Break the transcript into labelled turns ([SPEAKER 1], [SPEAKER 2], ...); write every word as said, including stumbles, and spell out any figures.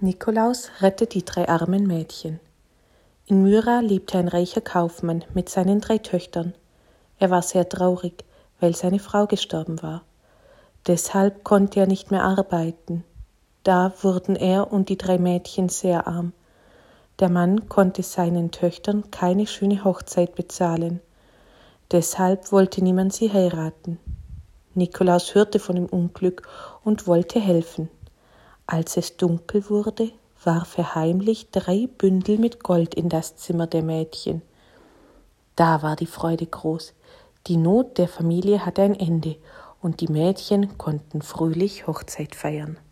[SPEAKER 1] Nikolaus rettet die drei armen Mädchen. In Myra lebte ein reicher Kaufmann mit seinen drei Töchtern. Er war sehr traurig, weil seine Frau gestorben war. Deshalb konnte er nicht mehr arbeiten. Da wurden er und die drei Mädchen sehr arm. Der Mann konnte seinen Töchtern keine schöne Hochzeit bezahlen. Deshalb wollte niemand sie heiraten. Nikolaus hörte von dem Unglück und wollte helfen. Als es dunkel wurde, warf er heimlich drei Bündel mit Gold in das Zimmer der Mädchen. Da war die Freude groß. Die Not der Familie hatte ein Ende und die Mädchen konnten fröhlich Hochzeit feiern.